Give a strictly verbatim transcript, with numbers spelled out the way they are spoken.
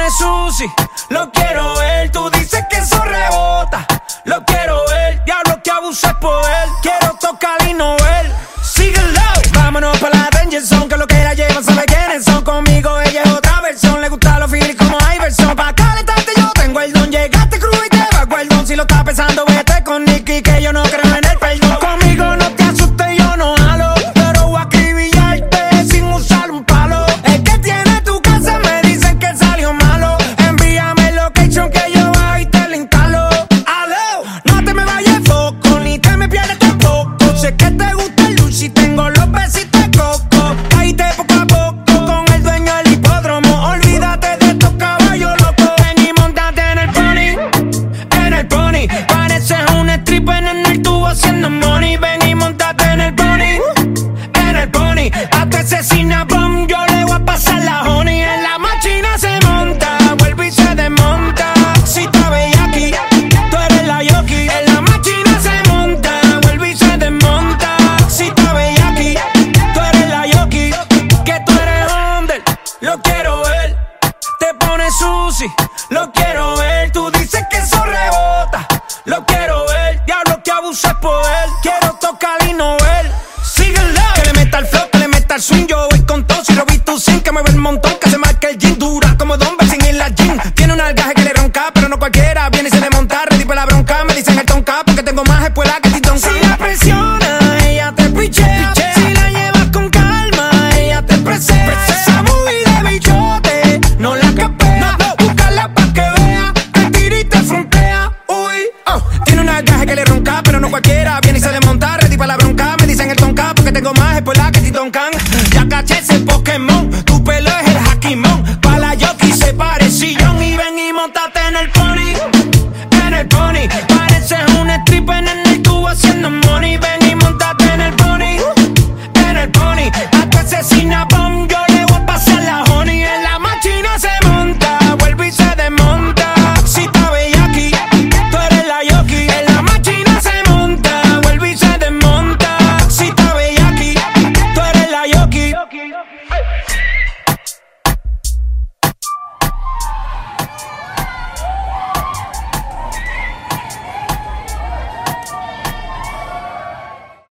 pone sushi, lo quiero ver. Tú dices que eso rebota, lo quiero ver. Diablo que abuse poder, quiero tocar y no ver. Síguelo, vámonos pa' la Danger Zone, que lo que la llevan sabe quiénes son. Conmigo ella es otra versión, le gusta los feelings como Iverson. Pa' calentarte yo tengo el don, llegaste crudo y te bajo el don. Si lo estás pensando vete con Nicky, que yo no creo en el perdón. Conmigo no te asustes, yo no jalo, pero voy a acribillarte sin usar un palo. El que tiene tu casa me dicen que salió malo. Envíame el location que yo bajo y te lo instalo. Aló, no te me vayas foco, ni te me pierdes tampoco. Sé que te gusta el luchi, tengo los besitos de coco. Caíste poco a poco con el dueño del hipódromo. Olvídate de estos caballos locos. Ven y montate en el pony, en el pony. Pareces un stripper en el tubo haciendo money. Ven y montate en el pony, en el pony. A tu asesina bomb yo le voy a pasar la honey. En la máquina se monta, vuelve y se desmonta. Si está bella aquí, tú eres la yoki. En la máquina se monta, vuelve y se desmonta. Si está bella aquí, tú eres la yoki. Que tú eres under, lo quiero ver. Te pone sushi, lo quiero ver. Tú dices que eso rebota, lo quiero ver. Diablo que abuse poder, quiero tocar y no ver. Síguelo, que le meta el flow, que le meta el swing. Yo voy con todo, si lo vi tú sin que me ve el montón. Que se marque el jean, dura como Don sin ir la jean. Tiene un algaje que le ronca, pero no cualquiera viene y se le monta. Ready pa' la bronca, me dicen el tonka, porque tengo más espuela que Titón. Si la presiona, ella te pichea. Si la llevas con calma, ella te presea. Esa movie de bichote, no la capea. Búscala pa' que vea, te tira y te frontea. Uy, oh. Tiene un algaje que le ronca, pero no cualquiera viene y se le monta. Ready pa' la bronca, me dicen el tonka, porque tengo más espuela que Titón Can. Ya caché ese Pokémon, tu pelo es el Hakimon. Pa' la Yoki se parecillón. Y ven y montate en el pony, en el pony. Pareces un stripper en el tubo haciendo money. Ven y montate en el pony, en el pony. A tu asesina bomb yo le voy a pasar la honey. En la máquina se monta, vuelve y se desmonta. Si está bella aquí, tú eres la yoki. En la máquina se monta, vuelve y se desmonta. Si está bella aquí, tú eres la yoki.